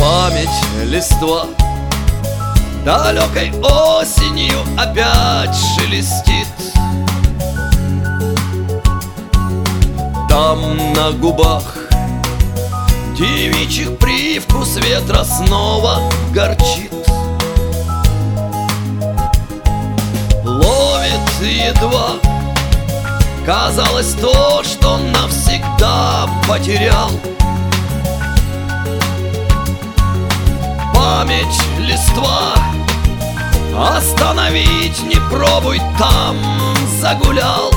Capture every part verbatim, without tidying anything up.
Память листва далекой осенью опять шелестит. Там на губах девичьих привкус ветра снова горчит. Ловит едва, казалось, то, что навсегда потерял. Память листва остановить не пробуй, там загулял.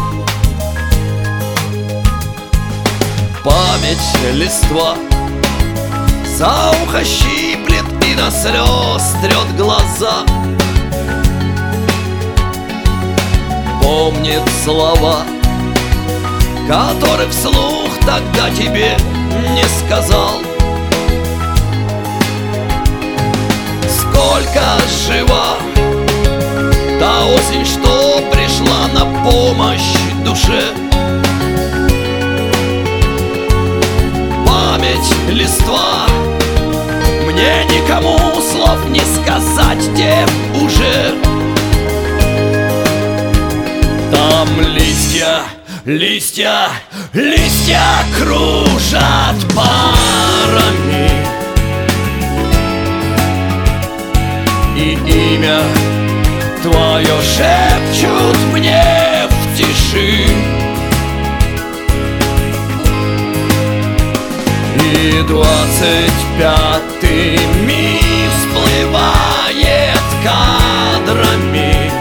Память листва за ухо щиплет и до слез трет глаза. Помнит слова, которые вслух тогда тебе не сказал. Сколько жива та осень, что пришла на помощь душе. Память листва, мне никому слов не сказать, где уже. Там листья, листья, листья кружат парами, и имя твое шепчут мне в тиши. И двадцать пятый миг всплывает кадрами.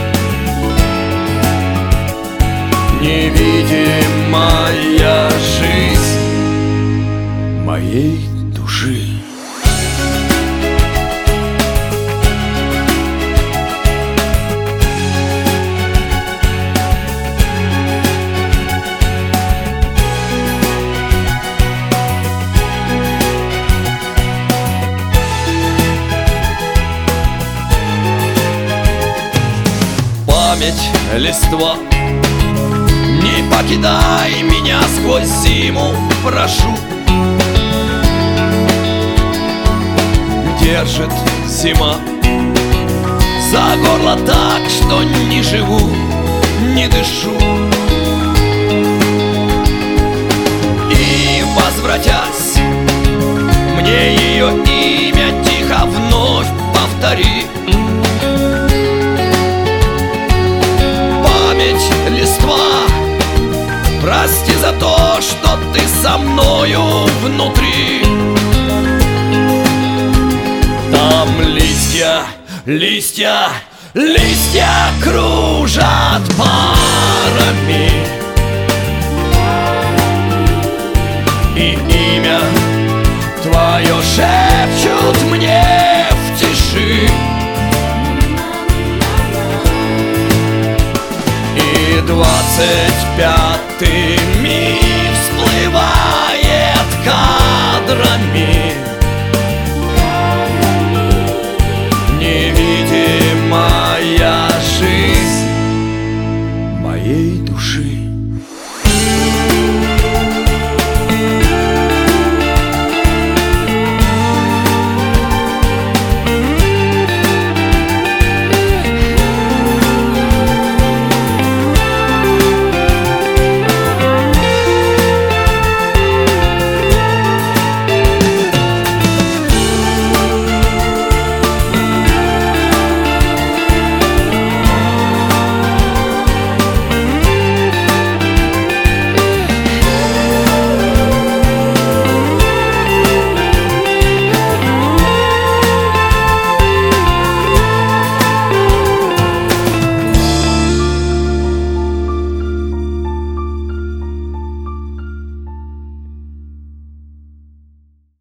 Невидимая жизнь моей души. Память листва, не покидай меня сквозь зиму, прошу. Держит зима за горло так, что не живу, не дышу. И возвратясь, мне ее имя тихо вновь повтори. Листва, прости за то, что ты со мною внутри. Там листья, листья, листья кружат парами, и имя твое шепчут мне в тиши. Двадцать пятый миг